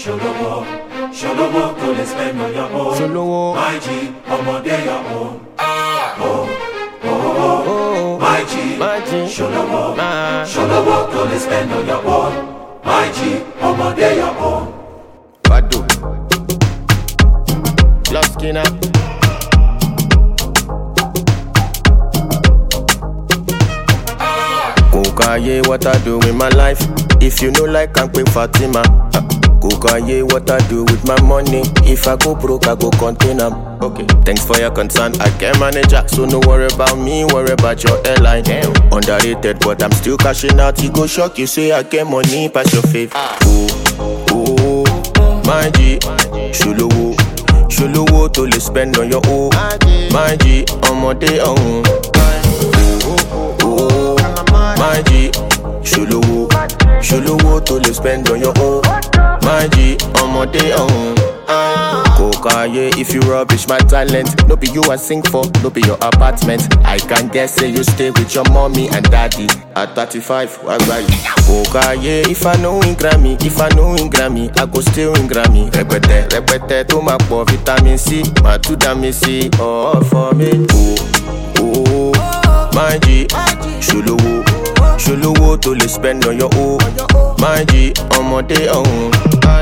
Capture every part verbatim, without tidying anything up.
Sholowo, Sholowo, to the spend on your own. Sholowo, my G, ọmọdé your own. Oh, oh, oh, oh, my G, my G, Sholowo, nah. Sholowo, to the spend on your own. My G, ọmọdé your own. Badu, Love Skinner. Kokaye, what I do with my life? If you know like I'm quick Fatima. Uh, Kokaye, what I do with my money? If I go broke, I go contain them. Okay, thanks for your concern. I can manage it, so no worry about me, worry about your airline. Damn. Underrated, but I'm still cashing out. You go shock, you say I get money past your faith. Oh, oh, my G, Sholowo, Sholowo to le spend on your own. My G, ọmọdé ọ̀hún. My G, Sholowo, Sholowo to le spend on your own. My G, ọmọdé ọ̀hún. Kokaye, if you rubbish my talent, no be you I sing for, no be your apartment. I can guess say you stay with your mommy and daddy. At thirty-five, what's right? Kokaye, if I know in Grammy, if I know in Grammy, I go still in Grammy. Repete, repete, to my poor vitamin C, my two dami C, all for me. Oh, oh, my G, Sholowo, Sholowo to le spend on your own. My G, ọmọdé ọ̀hún.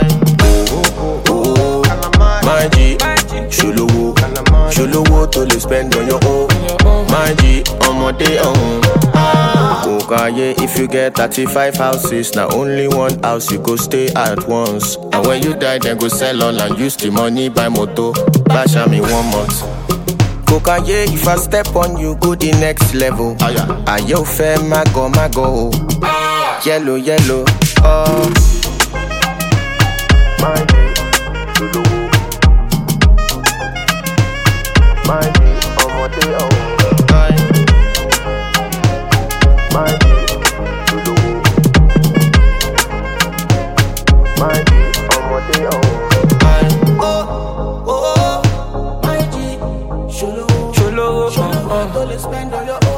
My G, Sholowo, Sholowo to le spend on your own. My G, ọmọdé ọ̀hún. Kokaye, if you get thirty-five houses, now only one house you go stay at once. And when you die, then go sell all and use the money buy motor. Bash at me one month. Kokaye, if I step on you, go the next level. Ayo fe mago mago. Yellow, yellow, oh. My G, Sholowo. My G, ọmọdé ọ̀hún. My G, Sholowo. My G, ọmọdé ọ̀hún. Oh, oh, my G, Sholowo, Sholowo, Sholowo, to le spend on your own.